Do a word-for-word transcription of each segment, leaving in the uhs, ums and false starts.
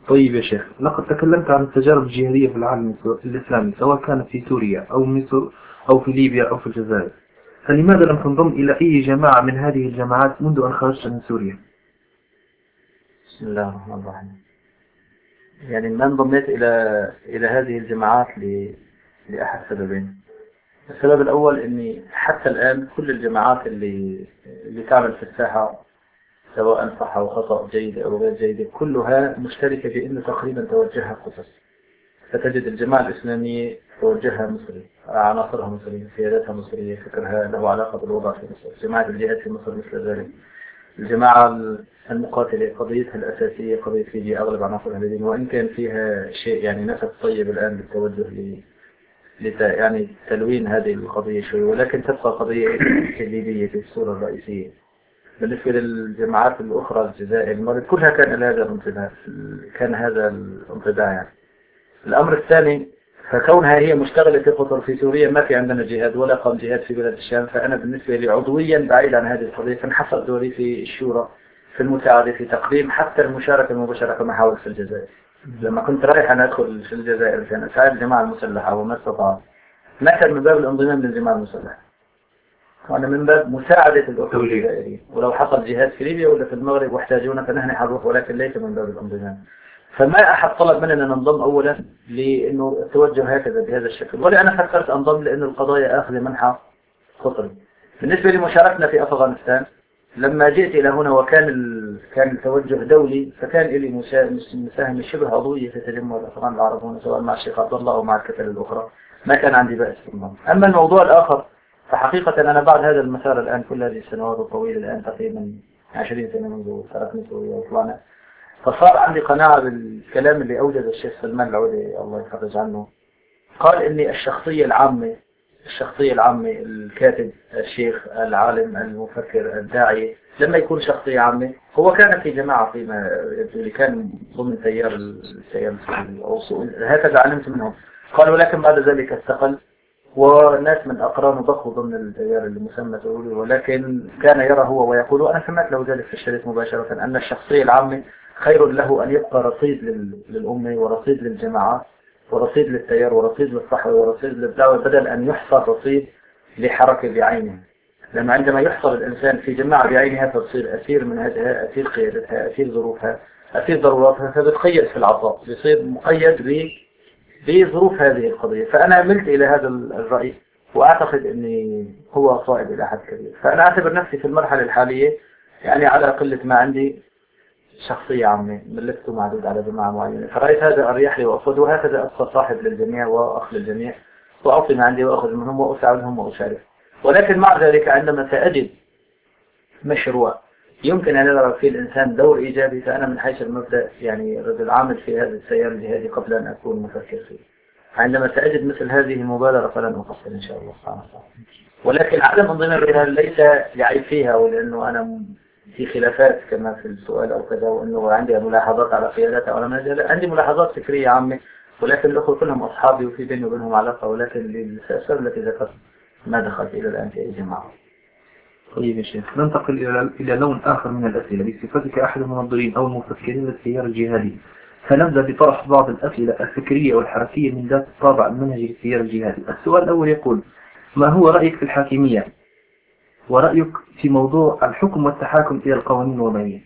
طيب يا شيخ، لقد تكلمت عن التجارب الجهادية في العالم الإسلامي، سواء كانت في سوريا أو مصر أو في ليبيا أو في الجزائر، فلماذا لم تنضم إلى أي جماعة من هذه الجماعات منذ أن خرجت من سوريا؟ بسم الله الرحمن الرحيم. يعني ما انضميت إلى إلى هذه الجماعات ل... لأحد سببين. السبب الأول إني حتى الآن كل الجماعات اللي اللي تعمل في الساحة، سواء صح أو خطأ، جيدة أو غير جيدة، كلها مشتركة في إنه تقريبا توجهها قصص. فتجد الجماعة الإسلامية توجهها مصري، عناصرها مصرية، سيادتها مصرية، فكرها له علاقة بالوضع في مصر. جماعة الجهاد في مصر مثل ذلك. الجماعة المقاتلة قضيتها الأساسية قضية فيجي أغلب عناصرها لدين، وإن كان فيها شيء يعني نسب طيب الآن للتوجه ل لت... يعني تلوين هذه القضية شوي، ولكن تبقى قضية ليبية في الصورة الرئيسية. بالنسبة للجماعات الأخرى، الجزائر، المغرب، كلها كان هذا الانطباع، كان هذا الانطباع يعني. الأمر الثاني، فكونها هي مشتغلة في قطر في سوريا، ما في عندنا جهاد ولا قام جهاد في بلاد الشام، فأنا بالنسبة لي عضويا بعيد عن هذه القضية، فانحصر دوري في الشورى، في المساعدة، في تقديم حتى المشاركة المباشرة كما حاولت في الجزائر. لما كنت رايح أنا أدخل في الجزائر عشان أساعد الجماعة المسلحة وما استطعت، ما كان من باب الانضمام للجماعة المسلحة، وأنا من باب مساعدة الأخوة الجزائريين. ولو حصل جهاد في ليبيا ولا في المغرب واحتاجونا فنحن حنروح، ولكن ليس من باب الانضمام. فما أحد طلب مننا ننضم أولا لأنه التوجه هكذا بهذا الشكل، ولا أنا فكرت أنضم لأن القضايا آخذ منحى خطري. بالنسبة لمشاركتنا في أفغانستان، لما جئت إلى هنا وكان ال... كان التوجه دولي، فكان لي مساهمة شبه عضوية في تجمع الأفغان العرب هنا، سواء مع الشيخ عبد الله أو مع الكتل الأخرى، ما كان عندي بأس بالنضم. أما الموضوع الآخر، فحقيقة أنا بعد هذا المسار الآن كل هذه السنوات الطويلة، الآن تقريبا عشرين سنة منذ تركنا سوريا وطلعنا، فصار عندي قناعة بالكلام اللي أوجد الشيخ سلمان العودي الله يفرج عنه. قال إني الشخصية العامة، الشخصية العامة، الكاتب، الشيخ، العالم، المفكر، الداعية، لما يكون شخصية عامة، هو كان في جماعة فيما يبدو لي، كان ضمن تيار التيار السوري أو هكذا علمت منهم. قال ولكن بعد ذلك استقل، وناس من أقرانه ضخوا ضمن التيار المسمى سوري، ولكن كان يرى هو ويقول، وأنا سمعت له ذلك في الشريط مباشرة، أن الشخصية العامة خير له أن يبقى رصيد للأمة ورصيد للجماعات ورصيد للتيار ورصيد للصحوة ورصيد للدعوة، بدل أن يحصر رصيد لحركة بعينها. لأنه عندما يحصر الإنسان في جماعة بعينها فتصير أسير منهجها، أسير قيادتها، أسير ظروفها، أسير ضروراتها، فبتقيد في العطاء، بيصير مقيد بظروف هذه القضية. فأنا ملت إلى هذا الرأي، وأعتقد أني هو صائب إلى حد كبير. فأنا أعتبر نفسي في المرحلة الحالية يعني على قلة ما عندي شخصية عامة، ملكت معدود على جماعة معينة، فرأيت هذا أريح لي وأفضل، وهكذا أبقى صاحب للجميع وأخ للجميع، وأعطي ما عندي وأخذ منهم وأساعدهم وأشارك. ولكن مع ذلك عندما سأجد مشروع يمكن أن يلعب فيه الإنسان دور إيجابي، فأنا من حيث المبدأ يعني رجل عامل في هذا التيار الجهادي قبل أن أكون مفكر فيه. عندما سأجد مثل هذه المبادرة فلن أفصل إن شاء الله سبحانه وتعالى. ولكن عدم انضمام بها ليس لعيب فيها، ولأنه أنا في خلافات كما في السؤال أو كذا، وأنه عندي ملاحظات على قياداتها ولا ما زال عندي ملاحظات فكرية عامة، ولكن الأخوة كلهم أصحابي وفي بيني وبينهم علاقة، ولكن للأسباب التي ذكرت ما دخلت إلى الآن في أي جماعة. طيب يا شيخ، ننتقل إلى إلى لون آخر من الأسئلة بصفتك أحد المنظرين أو المفكرين للتيار الجهادي، فنبدأ بطرح بعض الأسئلة الفكرية والحركية من ذات الطابع المنهجي للتيار الجهادي. السؤال الأول يقول: ما هو رأيك في الحاكمية؟ ورأيك في موضوع الحكم والتحاكم إلى القوانين الوضعية؟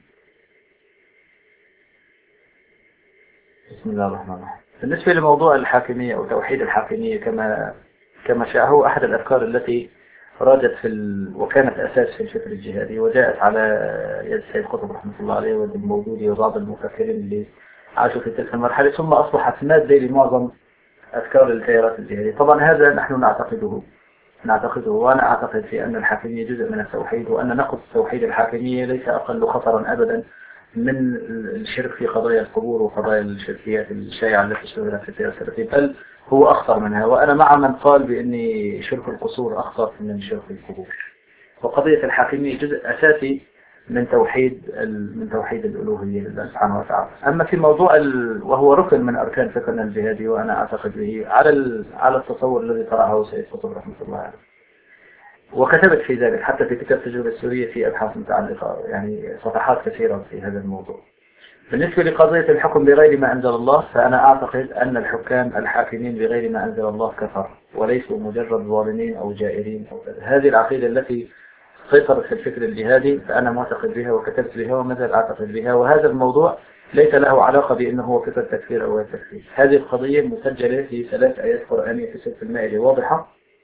بسم الله الرحمن الرحيم. بالنسبة لموضوع الحاكمية أو توحيد الحاكمية كما كما شاء، هو أحد الأفكار التي راجت في ال... وكانت أساس في الفكر الجهادي، وجاءت على يد سيد قطب رحمة الله عليه والموجودي وبعض المفكرين اللي عاشوا في تلك المرحلة، ثم أصبحت مادة لمعظم أفكار التيارات الجهادية. طبعا هذا نحن نعتقده نعتقده وأنا أعتقد في أن الحاكمية جزء من التوحيد، وأن نقص توحيد الحاكمية ليس أقل خطرا أبدا من الشرك في قضايا القبور وقضايا الشركيات الشائعة التي اشتهرت في التيار السلفي، بل هو أخطر منها. وأنا مع من قال بأن شرك القصور أخطر من شرك القبور. وقضية الحاكمية جزء أساسي من توحيد من توحيد الألوهية لله سبحانه وتعالى. أما في موضوع ال... وهو ركن من أركان فكرنا الجهادي، وأنا أعتقد به على ال... على التصور الذي طرحه سيد قطب رحمة الله عليه، وكتبت في ذلك حتى في كتاب التجربة السورية في أبحاث متعلقة، يعني صفحات كثيرة في هذا الموضوع. بالنسبة لقضية الحكم بغير ما أنزل الله، فأنا أعتقد أن الحكام الحاكمين بغير ما أنزل الله كفر، وليسوا مجرد ظالمين أو جائرين أو كذا. هذه العقيدة التي سيطرت في الفكر الجهادي فأنا معتقد بها وكتبت بها وما زال أعتقد بها، وهذا الموضوع ليس له علاقة بأنه هو فكرة تكفير أو غير تكفير. هذه القضية مسجلة في ثلاث آيات قرآنية في سورة المائدة واضحة،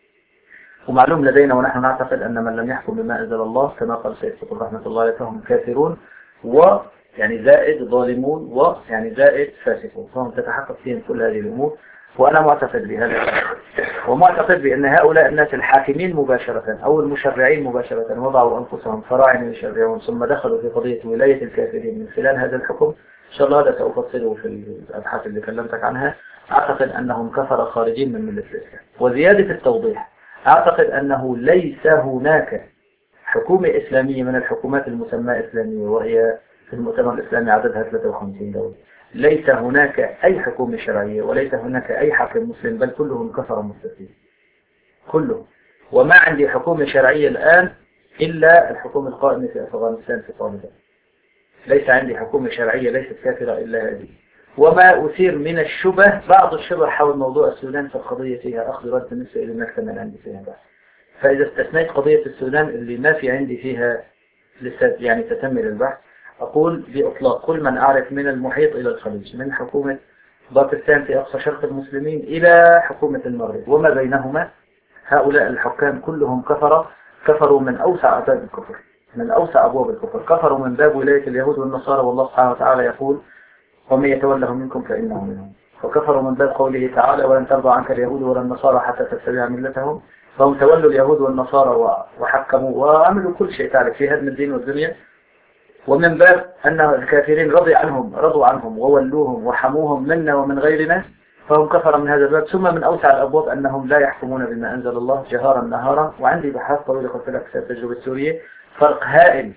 ومعلوم لدينا ونحن نعتقد أن من لم يحكم بما أنزل الله كما قال سيد قطب رحمة الله عليه فهم كافرون، ويعني زائد ظالمون، ويعني زائد فاسقون، فهم تتحقق فيهم كل هذه الأمور. وأنا معتقد بهذا، ومعتقد بأن هؤلاء الناس الحاكمين مباشرة أو المشرعين مباشرة وضعوا أنفسهم فراعنة يشرعون ثم دخلوا في قضية ولاية الكافرين من خلال هذا الحكم. إن شاء الله هذا سأفصله في الأبحاث اللي كلمتك عنها. أعتقد أنهم كفر خارجين من ملة الإسلام. وزيادة التوضيح، أعتقد أنه ليس هناك حكومة إسلامية من الحكومات المسمى إسلامية، وهي في المؤتمر الإسلامي عددها ثلاثة وخمسين دولة، ليس هناك أي حكومة شرعية وليس هناك أي حاكم مسلم، بل كلهم كفر مرتدين كلهم. وما عندي حكومة شرعية الآن إلا الحكومة القائمة في أفغانستان في طالبان. ليس عندي حكومة شرعية ليست كافرة إلا هذه. وما أثير من الشبه، بعض الشبه حول موضوع السودان، فالقضية فيها أخذ رد بالنسبة إلى المكتمل عندي فيها بس. فإذا استثنيت قضية السودان اللي ما في عندي فيها لسه يعني تتمل البحث، أقول بإطلاق كل من أعرف من المحيط إلى الخليج، من حكومة باكستان في أقصى شرق المسلمين إلى حكومة المغرب وما بينهما، هؤلاء الحكام كلهم كفروا كفروا من أوسع أبواب الكفر، من أوسع أبواب الكفر، كفروا من باب ولاية اليهود والنصارى، والله سبحانه وتعالى يقول ومن يتولهم منكم فإنه منهم. وكفروا من باب قوله تعالى ولن ترضى عنك اليهود ولا النصارى حتى تتبع ملتهم، فهم تولوا اليهود والنصارى وحكموا وعملوا كل شيء تعرف في هدم الدين والدنيا. ومن باب أن الكافرين رضي عنهم رضوا عنهم وولوهم وحموهم منا ومن غيرنا، فهم كفر من هذا الباب. ثم من أوسع الأبواب أنهم لا يحكمون بما أنزل الله جهارا نهارا. وعندي بحث طويل قلت لك في التجربة السورية، فرق هائل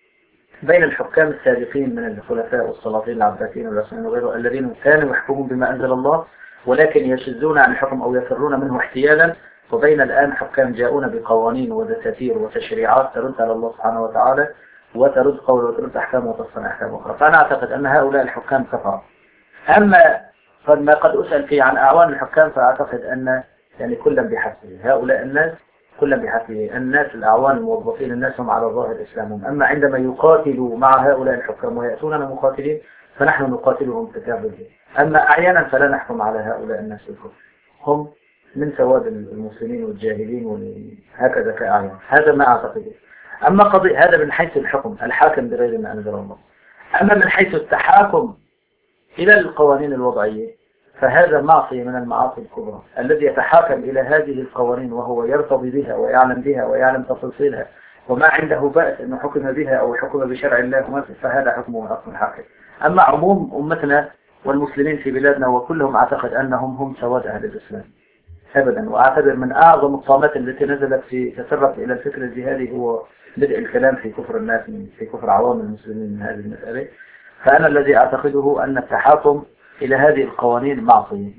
بين الحكام السابقين من الخلفاء والسلاطين العباسيين والعثمانيين وغيره الذين كانوا يحكمون بما أنزل الله ولكن يشذون عن الحكم أو يفرون منه احتيالا، وبين الآن حكام جاءون بقوانين ودساتير وتشريعات ترد على الله سبحانه وتعالى وترد قول وترد أحكام وتصنع أحكام أخرى. فأنا أعتقد أن هؤلاء الحكام كفروا. أما ما قد أسأل فيه عن أعوان الحكام فأعتقد أن يعني كلا بحسبه، هؤلاء الناس كلا بحسبه، الناس الأعوان الموظفين الناس هم على الظاهر إسلامهم. أما عندما يقاتلوا مع هؤلاء الحكام ويأتوننا مقاتلين فنحن نقاتلهم تكابل. أما أعيانا فلا نحكم على هؤلاء الناس الكفر، هم من سواد المسلمين والجاهلين وهكذا كأعيان. هذا ما أعتقده. أما قضية هذا من حيث الحكم الحاكم بغير ما أنزل الله. أما من حيث التحاكم إلى القوانين الوضعية فهذا معصية من المعاصي الكبرى. الذي يتحاكم إلى هذه القوانين وهو يرتضي بها ويعلم بها ويعلم تفاصيلها وما عنده بأس أنه حكم بها أو حكم بشرع الله فهذا حكمه حكم الحاكم. أما عموم أمتنا والمسلمين في بلادنا وكلهم أعتقد أنهم هم سواد أهل الإسلام أبدا. وأعتبر من أعظم الطامات التي نزلت في تسرق إلى الفكر الجهادي هو بدء الكلام في كفر الناس في كفر عوام المسلمين من هذه المسألة. فأنا الذي أعتقده أن التحاكم إلى هذه القوانين معصية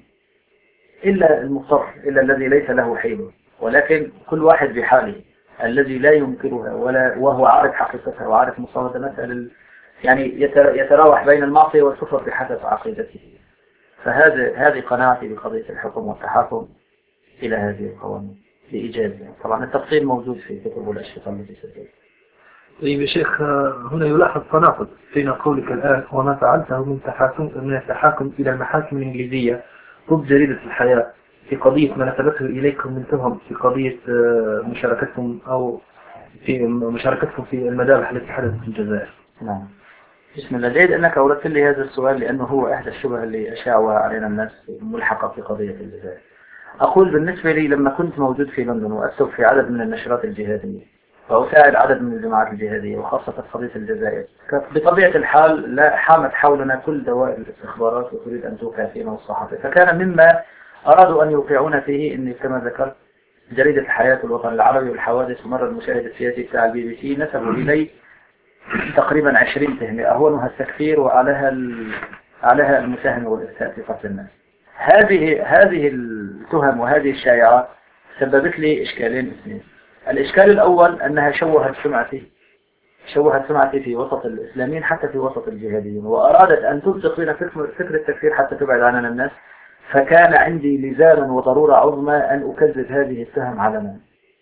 إلا المضطر، إلا الذي ليس له حيل، ولكن كل واحد بحاله الذي لا ينكرها ولا وهو عارف حقيقتها وعارف مصادمتها يعني يتراوح بين المعصية والكفر بحسب عقيدته. فهذا هذه قناعتي بقضية الحكم والتحاكم إلى هذه القوانين بإيجاز. طبعا التفصيل موجود في كتب والأشرطة التي سجلت. طيب يا شيخ، هنا يلاحظ تناقض بين قولك الآن وما فعلته من تحاكم من التحاكم إلى المحاكم الإنجليزية ضد جريدة الحياة في قضية ما نسبته إليكم من تهم في قضية مشاركتكم أو في مشاركتكم في المذابح التي حدثت في الجزائر. نعم. بسم الله. جيد أنك أوردت لي هذا السؤال لأنه هو أحد الشبه اللي أشاعها علينا الناس ملحقة في قضية الجزائر. أقول بالنسبة لي لما كنت موجود في لندن وأكتب في عدد من النشرات الجهادية وأساعد عدد من الجماعات الجهادية وخاصة في قضية الجزائر، بطبيعة الحال لا حامت حولنا كل دوائر الاستخبارات وتريد أن توقع فينا والصحافة. فكان مما أرادوا أن يوقعون فيه إني كما ذكرت جريدة الحياة والوطن العربي والحوادث ومرة المشاهد السياسي بتاع البي بي سي نسبوا إلي تقريبا عشرين تهمة أهونها التكفير وعليها عليها المساهمة والإفتاء في قتل الناس. هذه هذه التهم وهذه الشائعات سببت لي إشكالين اثنين. الإشكال الأول أنها شوهت سمعتي شوهت سمعتي في وسط الإسلاميين حتى في وسط الجهاديين، وأرادت أن تلصق فينا فكر فكر التكفير حتى تبعد عننا الناس. فكان عندي لزاما وضرورة عظمى أن أكذب هذه التهم علنا.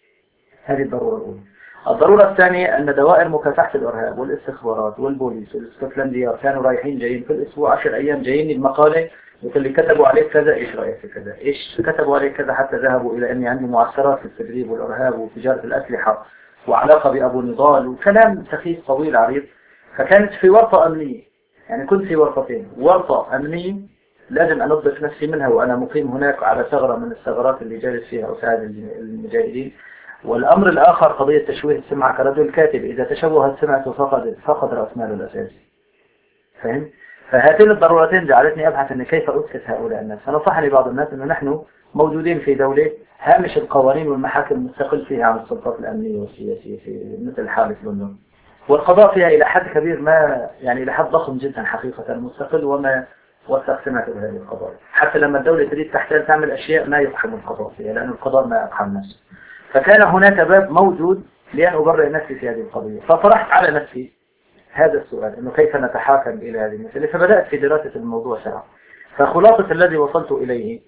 هذه الضرورة الأولى. الضرورة الثانية أن دوائر مكافحة الإرهاب والاستخبارات والبوليس والاسكتلندية كانوا رايحين جايين في الأسبوع عشر أيام جايين المقالة يقول لي كتبوا عليك كذا، إيش رأيك في كذا، إيش كتبوا عليك كذا، حتى ذهبوا إلى أني عندي معسرات في التدريب والإرهاب وتجارة الأسلحة وعلاقة بأبو نضال وكلام سخيف طويل عريض. فكانت في ورطة أمنية، يعني كنت في ورطتين، ورطة أمنية لازم أنظف نفسي منها وأنا مقيم هناك على ثغرة من الثغرات اللي جالس فيها أساعد المجاهدين، والأمر الآخر قضية تشويه السمعة كرجل كاتب، إذا تشوهت سمعته فقد فقد رأس ماله الأساسي. فهم؟ فهاتين الضرورتين جعلتني أبحث أن كيف أسكت هؤلاء الناس. فنصحني بعض الناس أنه نحن موجودين في دولة هامش القوانين والمحاكم مستقل فيها عن السلطات الأمنية والسياسية في مثل حالة لندن، والقضاء فيها إلى حد كبير ما يعني إلى حد ضخم جدا حقيقة مستقل، وما وثق سمعته بهذه القضايا. حتى لما الدولة تريد تحتاج تعمل أشياء ما يقحم القضاء فيها، لأن القضاء ما يقحم نفسه. فكان هناك باب موجود لأن أبرئ نفسي في هذه القضية. فطرحت على نفسي هذا السؤال، أنه كيف نتحاكم إلى هذه المسألة. فبدأت في دراسة الموضوع سرعة. فخلاصة الذي وصلت إليه،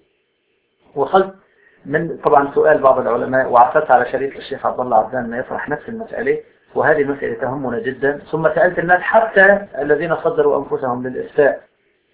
وصلت من طبعا سؤال بعض العلماء، وعثرت على شريط الشيخ عبد الله عبدان ما يطرح نفس المسألة، وهذه المسألة تهمنا جدا. ثم سألت الناس حتى الذين صدروا أنفسهم للإفتاء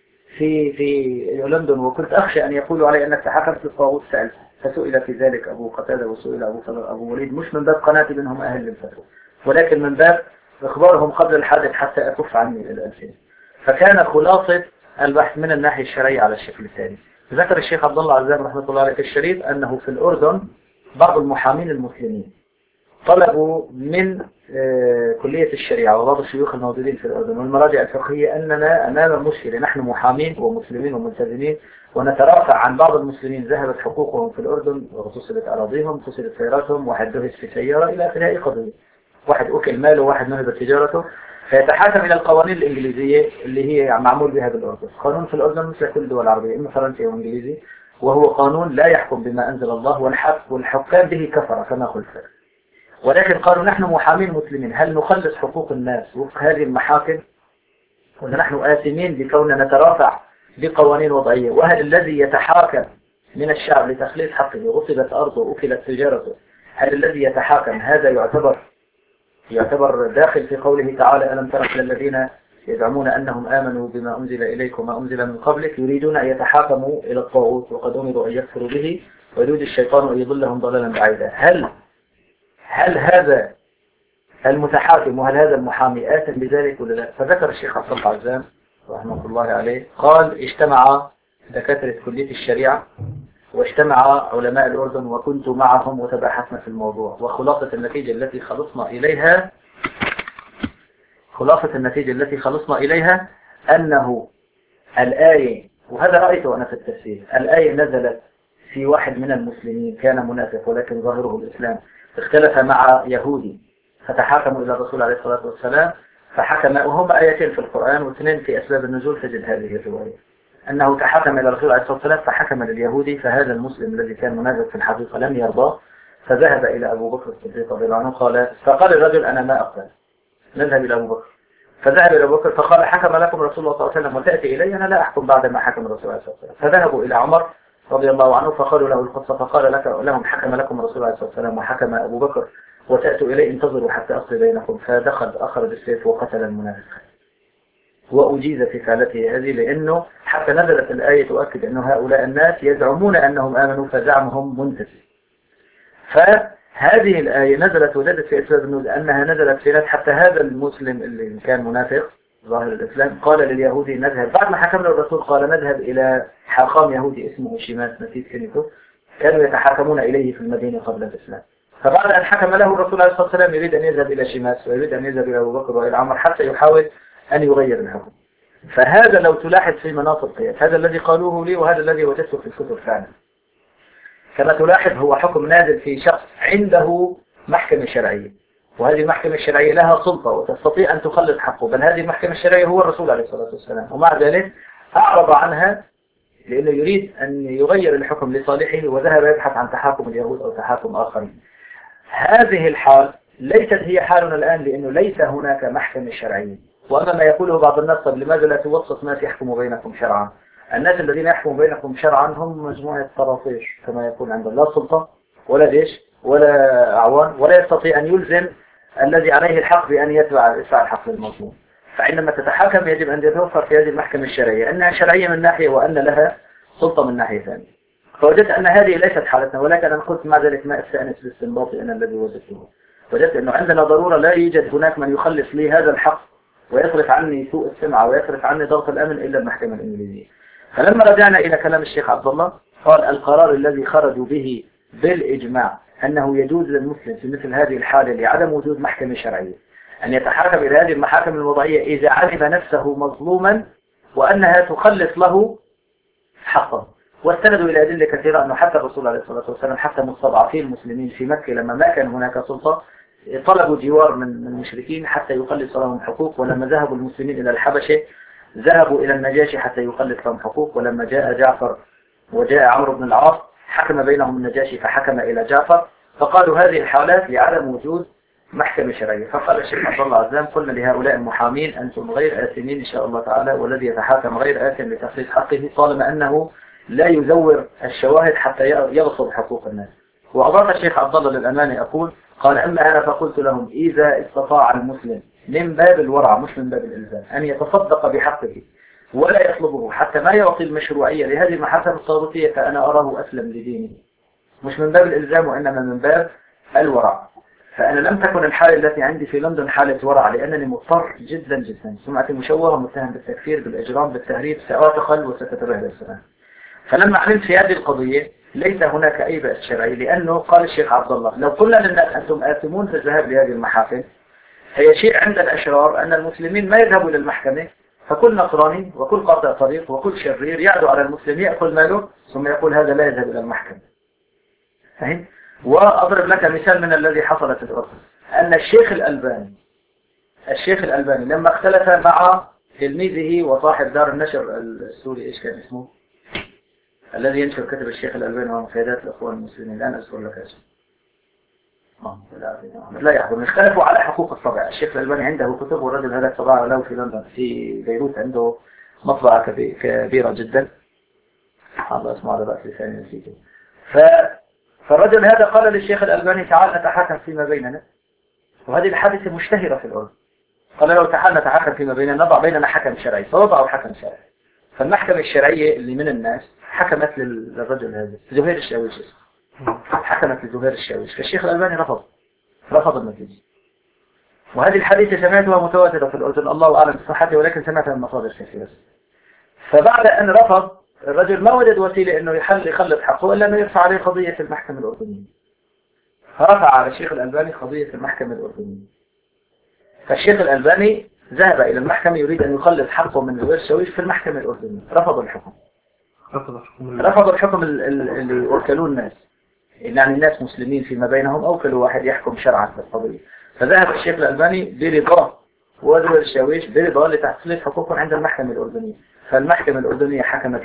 في في لندن، وكنت أخشى أن يقولوا علي أنك تحكمت للطاغوت. سألت فسئل في ذلك أبو قتادة وسئل أبو أبو وليد، مش من باب قناتي منهم أهل للفتوى، ولكن من باب إخبارهم قبل الحادث حتى أكف عني الألفين. فكان خلاصة البحث من الناحية الشرعية على الشكل التالي. ذكر الشيخ عبد الله عزام رحمة الله عليه في الشريط أنه في الأردن بعض المحامين المسلمين طلبوا من كلية الشريعة وبعض الشيوخ الموجودين في الأردن والمراجع الفقهية أننا أمام مشكلة، نحن محامين ومسلمين وملتزمين ونترافع عن بعض المسلمين ذهبت حقوقهم في الأردن واغتصبت أراضيهم، فسدت سياراتهم، واحد دهس في سيارة إلى آخره قضية، واحد أكل ماله، واحد نهبت تجارته. فيتحاكم إلى القوانين الإنجليزية اللي هي معمول بها بالأردن. قانون في الأردن مثل كل الدول العربية إما فرنسي أو إنجليزي، وهو قانون لا يحكم بما أنزل الله، والحق والحكام به كفر كما قلت. ولكن قالوا نحن محامين مسلمين، هل نخلص حقوق الناس وفق هذه المحاكم، ولا نحن آثمين بكوننا نترافع بقوانين وضعية؟ وهل الذي يتحاكم من الشعب لتخليص حقه غصبت أرضه وأكلت تجارته، هل الذي يتحاكم هذا يعتبر يعتبر داخل في قوله تعالى ألم تر إلى الذين يزعمون أنهم آمنوا بما أنزل إليكم وما أنزل من قبلك يريدون أن يتحاكموا إلى الطاغوت وقد أمروا أن يكفروا به ويريد الشيطان أن يضلهم ضلالا بعيدا؟ هل هل هذا المتحاكم وهل هذا المحامي آثم بذلك ولا لا؟ فذكر الشيخ عبد الله عزام رحمة الله عليه قال اجتمع دكاترة كلية الشريعة واجتمع علماء الأردن وكنت معهم وتباحثنا في الموضوع، وخلاصة النتيجة التي خلصنا إليها خلاصة النتيجة التي خلصنا إليها أنه الآية، وهذا رأيته أنا في التفسير، الآية نزلت في واحد من المسلمين كان منافق ولكن ظاهره الإسلام، اختلف مع يهودي فتحاكموا إلى الرسول عليه الصلاة والسلام فحكم، وهما آيتين في القرآن واثنين في أسباب النزول تجد هذه الرواية، أنه تحاكم إلى الرسول عليه الصلاة والسلام فحكم لليهودي، فهذا المسلم الذي كان منافق في الحقيقة لم يرضى، فذهب إلى أبو بكر الصديق رضي الله عنه قال فقال الرجل أنا ما أقبل، نذهب إلى أبو بكر، فذهب إلى أبو بكر فقال حكم لكم رسول الله صلى الله عليه وسلم وتأتي إلي، أنا لا أحكم بعد ما حكم الرسول عليه الصلاة والسلام. فذهبوا إلى عمر رضي الله عنه فقالوا له القصة، فقال لك لهم حكم لكم الرسول عليه الصلاة والسلام وحكم أبو بكر وتأتوا إلي انتظروا حتى أقضي بينكم. فدخل أخرج السيف وقتل المنافق وأجيز في فعلته هذه، لأنه حتى نزلت الآية تؤكد أن هؤلاء الناس يزعمون أنهم آمنوا فزعمهم منتفي. فهذه الآية نزلت وزادت في أسباب النزول أنها نزلت في ناس حتى هذا المسلم اللي كان منافق ظاهر الإسلام قال لليهودي نذهب، بعد ما حكمنا الرسول قال نذهب إلى حاخام يهودي اسمه شيماس نسيت كلمته، كانوا يتحاكمون إليه في المدينة قبل الإسلام، فبعد أن حكم له الرسول عليه الصلاة والسلام يريد أن يذهب إلى شيماس ويريد أن يذهب إلى أبو بكر وإلى عمر حتى يحاول أن يغير الحكم. فهذا لو تلاحظ في مناط القياس هذا الذي قالوه لي وهذا الذي وجدته في الكتب فعلا، كما تلاحظ هو حكم نازل في شخص عنده محكمة شرعية، وهذه المحكمة الشرعية لها سلطة وتستطيع أن تخلص حقه، بل هذه المحكمة الشرعية هو الرسول عليه الصلاة والسلام، ومع ذلك أعرض عنها لأنه يريد أن يغير الحكم لصالحه وذهب يبحث عن تحاكم اليهود أو تحاكم آخرين. هذه الحال ليست هي حالنا الآن، لأنه ليس هناك محكمة شرعية. وأما ما يقوله بعض الناس، طب لماذا لا توسط ناس يحكموا بينكم شرعا؟ الناس الذين يحكموا بينكم شرعا هم مجموعة طراطيش كما يقول عندهم، لا سلطة ولا جيش ولا أعوان، ولا يستطيع أن يلزم الذي عليه الحق بأن يتبع يدفع الحق للمظلوم. فعندما تتحاكم يجب أن يتوفر في هذه المحكمة الشرعية أنها شرعية من ناحية وأن لها سلطة من ناحية ثانية. فوجدت أن هذه ليست حالتنا، ولكن أنا قلت مع ذلك ما أستأنس باستنباط أنا الذي وجدته. وجدت أنه عندنا ضرورة، لا يوجد هناك من يخلص لي هذا الحق ويصرف عني سوء السمعة ويصرف عني ضغط الأمن إلا المحكمة الإنجليزية. فلما رجعنا إلى كلام الشيخ عبد الله قال القرار الذي خرجوا به بالإجماع أنه يجوز للمسلم في مثل هذه الحالة لعدم وجود محكمة شرعية أن يتحاكم إلى هذه المحاكم الوضعية إذا علم نفسه مظلوما وأنها تخلص له حقه. واستندوا إلى أدلة كثيرة أنه حتى الرسول عليه الصلاة والسلام حتى مستضعفين المسلمين في مكة لما ما كان هناك سلطة طلبوا جوار من المشركين حتى يخلص لهم حقوق. ولما ذهبوا المسلمين إلى الحبشة ذهبوا إلى النجاشي حتى يخلص لهم حقوق. ولما جاء جعفر وجاء عمرو بن العاص حكم بينهم النجاشي فحكم إلى جعفر. فقالوا هذه الحالات لعدم وجود محكمة شرعية. فقال الشيخ عبد الله عزام قلنا لهؤلاء المحامين أنتم غير آثمين إن شاء الله تعالى، والذي يتحاكم غير آثم لتخليص حقه طالما أنه لا يزور الشواهد حتى يغصب حقوق الناس. وأضاف الشيخ عبد الله للأمانة يقول قال أما أنا فقلت لهم إذا استطاع المسلم من باب الورع مش من باب الإلزام أن يتصدق بحقه ولا يطلبه حتى ما يعطي المشروعية لهذه المحاكم الطاغوتية فأنا أراه أسلم لدينه، مش من باب الإلزام وإنما من باب الورع. فأنا لم تكن الحالة التي عندي في لندن حالة ورع لأنني مضطر جدا جدا، سمعتي مشوهة متهم بالتكفير بالإجرام بالتهريب سأعتقل وستتبهدل السنة. فلما علمت في هذه القضية ليس هناك أي بأس شرعي، لأنه قال الشيخ عبد الله لو قلنا للناس أنتم آثمون في الذهاب لهذه المحاكم فيشيع عند الأشرار أن المسلمين ما يذهبوا إلى المحكمة، فكل نصراني وكل قاطع طريق وكل شرير يعدو على المسلم يأكل ماله ثم يقول هذا لا يذهب إلى المحكمة. فهم؟ وأضرب لك مثال من الذي حصل في الأردن أن الشيخ الألباني الشيخ الألباني لما اختلف مع تلميذه وصاحب دار النشر السوري إيش كان اسمه الذي ينشر كتب الشيخ الألباني ومفيدات الأخوان المسلمين الآن أذكر لك اسمه لا يحضر. اختلفوا على حقوق الطبع. الشيخ الألباني عنده كتب والرجل هذا طبعه له في لندن في بيروت عنده مطبعة كبيرة جدا الله اسمه على رأس لساني نسيته. ف... فالرجل هذا قال للشيخ الألباني تعال نتحاكم فيما بيننا، وهذه الحادثة مشتهرة في الأردن. قال له تعال نتحاكم فيما بيننا نضع بيننا حكم شرعي، فوضعوا حكم شرعي. فالمحكمة الشرعية اللي من الناس حكمت للرجل هذا زهير الشاويش حكمت لزهير الشاويش. فالشيخ الألباني رفض رفض النتيجة. وهذه الحديثة سمعتها متواترة في الأردن الله أعلم بصحتها ولكن سمعتها من مصادر كثيرة. فبعد أن رفض الرجل ما وجد وسيلة أنه يحل يخلص حقه إلا أنه يرفع عليه قضية في المحكمة الأردنية. فرفع على الشيخ الألباني قضية في المحكمة الأردنية. فالشيخ الألباني ذهب إلى المحكمة يريد أن يخلص حقه من زهير الشاويش في المحكمة الأردنية. رفض الحكم رفض الحكم اللي أوكلوا الناس، يعني الناس مسلمين فيما بينهم أوكلوا واحد يحكم شرعا في القضية. فذهب الشيخ الألباني برضاه وزهير الشاويش برضاه لتحصيل حقوقهم عند المحكمة الأردنية. فالمحكمة الأردنية حكمت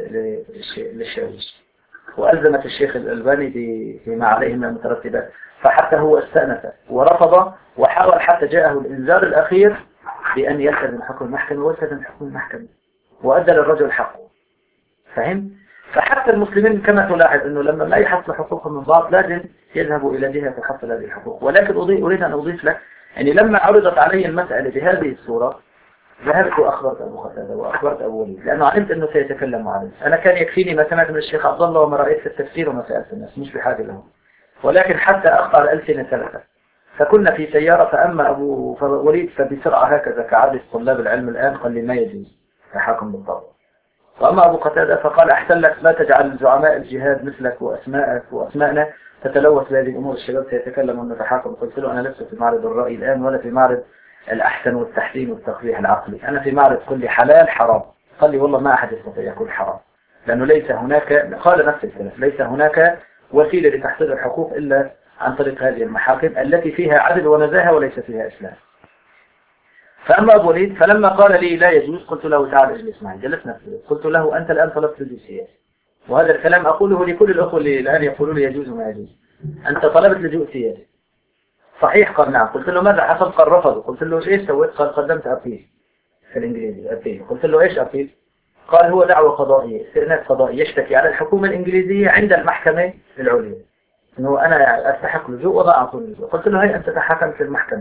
للشاويش وألزمت الشيخ الألباني بما عليه من المترتبات. فحتى هو استأنف ورفض وحاول حتى جاءه الإنذار الأخير بأن يلتزم حكم المحكمة والتزم حكم المحكمة وأدى للرجل حقه. فهم؟ فحتى المسلمين كما تلاحظ أنه لما لا يحصل حقوقهم من بعض لازم يذهبوا إلى جهة تحصل هذه الحقوق. ولكن أريد أن أضيف لك يعني لما عرضت علي المسألة بهذه الصورة ذهبت وأخبرت أبو قتادة وأخبرت أبو وليد لأنه علمت أنه سيتكلم عليه. أنا كان يكفيني ما سمعت من الشيخ عبد الله وما رأيت في التفسير وما سألت الناس مش بحاجة لهم، ولكن حتى أخطأ الألسنة ثلاثة. فكنا في سيارة فأما أبو وليد فبسرعة هكذا كعادة طلاب العلم الآن قال لي ما يجوز تحاكم بالضبط. وأما أبو قتادة فقال أحسن لك لا تجعل زعماء الجهاد مثلك وأسماءك وأسماءنا تتلوث بهذه الأمور الشباب سيتكلم ونتحاكم. قلت له أنا لست في معرض الرأي الآن ولا في معرض الأحسن والتحسين والتقبيح العقلي، أنا في معرض كل حلال حرام. قال لي والله ما أحد يستطيع يقول حرام لأنه ليس هناك قال نفس الكلام ليس هناك وسيلة لتحصيل الحقوق إلا عن طريق هذه المحاكم التي فيها عدل ونزاهة وليس فيها إسلام. فأما أبو وليد فلما قال لي لا يجوز قلت له تعال اجلس معي. جلسنا قلت له أنت الآن طلبت لجوء سياسي، وهذا الكلام أقوله لكل الأخوة اللي الآن يقولون لي يجوز وما يجوز. أنت طلبت لجوء سياسي صحيح؟ قال نعم. قلت له ماذا حصل؟ قال رفض. قلت له ايش سويت؟ قال قدمت أبيل في الإنجليزي أبيل. قلت له ايش أبيل؟ قال هو دعوة قضائية، استئناف قضائي يشتكي على الحكومة الإنجليزية عند المحكمة العليا إنه أنا أستحق لجوء وما أعطوني لجوء. قلت له هي أنت تحاكم في المحكمة،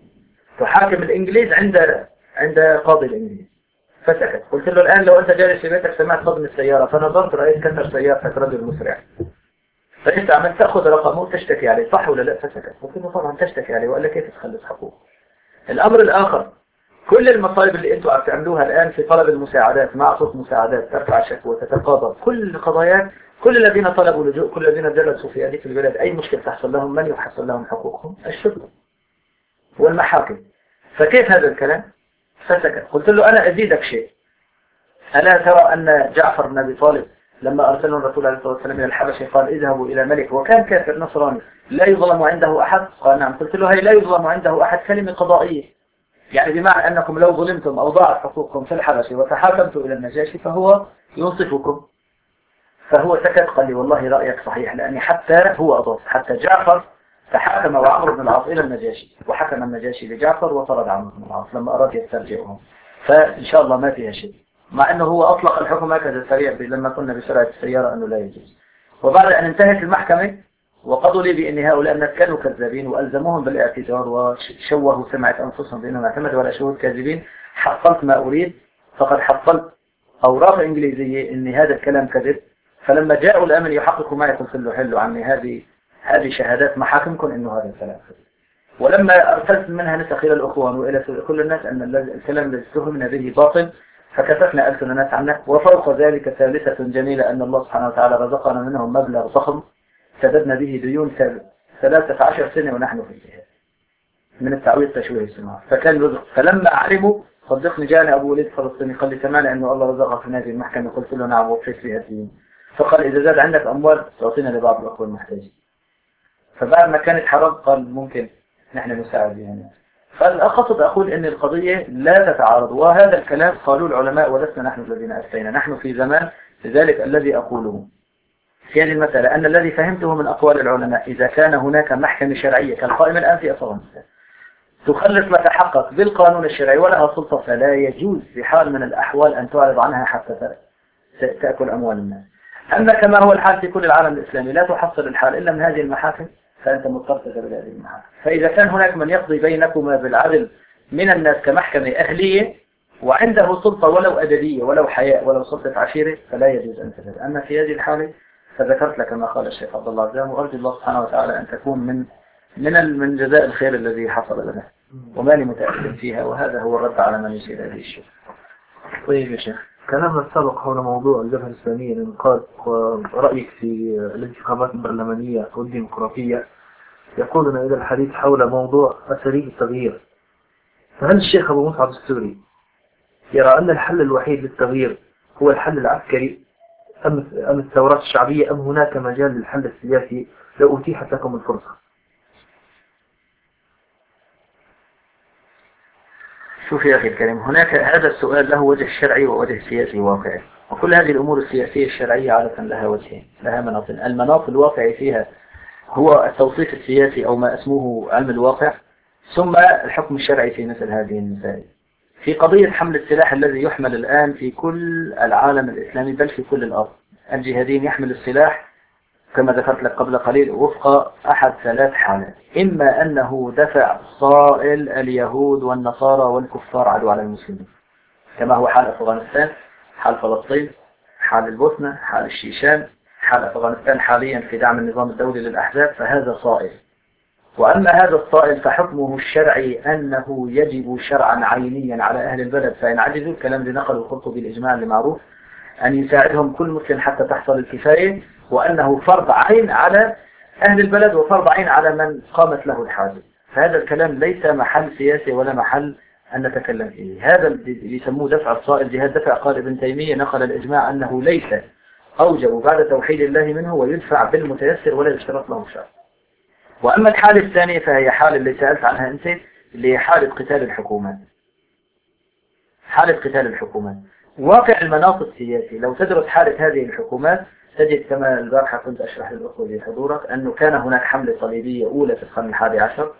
تحاكم الإنجليز عند عند قاضي الإنجليز. فسكت. قلت له الآن لو أنت جالس في بيتك سمعت صدمة السيارة فنظرت رأيت كسر سيارتك رجل مسرع، فأنت عملت تأخذ رقمه وتشتكي عليه، صح ولا لا؟ فسكت. قلت له طبعا تشتكي عليه، وقال لك كيف تخلص حقوق. الأمر الآخر، كل المصائب اللي انتوا عم تعملوها الآن في طلب المساعدات، مع صوت مساعدات، ترفع شكوى، تتقاضى، كل القضايات، كل الذين طلبوا لجوء، كل الذين جلسوا في هذه البلاد أي مشكلة تحصل لهم، من يحصل لهم حقوقهم؟ الشرطة والمحاكم. فكيف هذا الكلام؟ فسكت. قلت له أنا أزيدك شيء، ألا ترى أن جعفر بن أبي طالب لما أرسله الرسول عليه الصلاة والسلام إلى الحبشة قال اذهبوا إلى ملك وكان كافر نصراني لا يظلم عنده أحد؟ قال نعم. قلت له هي لا يظلم عنده أحد كلمة قضائية، يعني بمعنى أنكم لو ظلمتم أو ضاعت حقوقكم في الحبشة وتحاكمتوا إلى النجاشي فهو ينصفكم. فهو سكت. قال لي والله رأيك صحيح، لأني حتى هو أضاف، حتى جعفر تحاكم وعمرو بن العاص إلى النجاشي وحكم النجاشي لجعفر وطرد عمرو بن العاص لما أراد يسترجعهم. فإن شاء الله ما فيها شيء، مع أنه هو أطلق الحكم هكذا سريع لما كنا بسرعة السيارة أنه لا يجوز. وبعد أن انتهت المحكمة وقضوا لي بأن هؤلاء الناس كانوا كذابين وألزموهم بالاعتذار وشوهوا سمعة أنفسهم بأنهم اعتمدوا على شهود كاذبين، حصلت ما أريد. فقد حصلت أوراق إنجليزية أن هذا الكلام كذب. فلما جاءوا الأمن يحققوا معي قلت له حلوا عني هذه هذه شهادات محاكمكم أنه هذا الكلام كذب. ولما أرسلت منها نسخ إلى الأخوان وإلى كل الناس أن الكلام الذي اتهمنا به باطل، فكففنا ألسن الناس عنه. وفوق ذلك ثالثة جميلة أن الله سبحانه وتعالى رزقنا منهم مبلغ ضخم سددنا به ديون ثلاثة عشر سنة ونحن في الجهاد من التعويض تشويه السماء. فكان رزق. فلما علموا صدقني جاني أبو وليد فلسطيني قال لي سمعنا أنه الله رزقك في هذه المحكمة. قلت له نعم وفيت فيها الدين. فقال إذا زاد عندك أموال تعطينا لبعض الأخوة المحتاجين. فبعد ما كانت حرام قال ممكن نحن نساعد يعني. فالأقصد أقول أن القضية لا تتعارض، وهذا الكلام قالوا العلماء ولسنا نحن الذين أفتينا، نحن في زمان. لذلك الذي أقوله في هذه المسألة أن الذي فهمته من أقوال العلماء إذا كان هناك محكمة شرعية كالقائمة الآن في أفغانستان تخلص ما تحقق بالقانون الشرعي ولها سلطة، فلا يجوز بحال من الأحوال أن تعرض عنها حتى تأكل أموال الناس. أما كما هو الحال في كل العالم الإسلامي لا تحصل الحال إلا من هذه المحاكم فأنت مضطر تذهب هذه المحاكم. فإذا كان هناك من يقضي بينكما بالعدل من الناس كمحكمة أهلية وعنده سلطة ولو أدبية ولو حياء ولو سلطة عشيرة فلا يجوز أن تذهب. أما في هذه الحالة فذكرت لك ما قال الشيخ عبد الله عزام، وأرجو الله سبحانه وتعالى أن تكون من من من جزاء الخير الذي حصل لنا وما لي متأكد فيها، وهذا هو الرد على من يشير هذه الشيء. طيب يا شيخ، كلامنا السابق حول موضوع الجبهة الإسلامية الانقاذ ورأيك في الانتخابات البرلمانية والديمقراطية يقودنا إلى الحديث حول موضوع أساليب التغيير. فهل الشيخ أبو مصعب السوري يرى أن الحل الوحيد للتغيير هو الحل العسكري أم أم الثورات الشعبية، أم هناك مجال للحل السياسي لو أتيحت لكم الفرصة؟ شوف يا أخي الكريم، هناك هذا السؤال له وجه شرعي ووجه سياسي واقعي، وكل هذه الأمور السياسية الشرعية عادة لها وجهين، لها مناط. المناط الواقعي فيها هو التوصيف السياسي أو ما اسمه علم الواقع، ثم الحكم الشرعي في مثل هذه المسائل. في قضية حمل السلاح الذي يحمل الآن في كل العالم الإسلامي بل في كل الأرض، الجهادين يحمل السلاح كما ذكرت لك قبل قليل وفق أحد ثلاث حالات: إما أنه دفع صائل اليهود والنصارى والكفار عدو على المسلمين كما هو حال أفغانستان، حال فلسطين، حال البوسنة، حال الشيشان، حال أفغانستان حاليا في دعم النظام الدولي للأحزاب، فهذا صائل. وأما هذا الصائل فحكمه الشرعي أنه يجب شرعا عينيا على أهل البلد فإن عجزوا، الكلام اللي نقله القرطبي بالإجماع اللي معروف، أن يساعدهم كل مسلم حتى تحصل الكفاية، وأنه فرض عين على أهل البلد وفرض عين على من قامت له الحاجة. فهذا الكلام ليس محل سياسي ولا محل أن نتكلم فيه. هذا اللي يسموه دفع الصائل جهاد دفع. قال ابن تيمية نقل الإجماع أنه ليس أوجب بعد توحيد الله منه ويدفع بالمتيسر ولا يشترط له شرط. وأما الحالة الثانية فهي حالة اللي سألت عنها أنت، اللي هي حالة قتال الحكومات. حالة قتال الحكومات واقع المناط السياسي، لو تدرس حالة هذه الحكومات تجد كما البارحة كنت أشرح للأخوة بحضورك أنه كان هناك حملة صليبية أولى في القرن الحادي عشر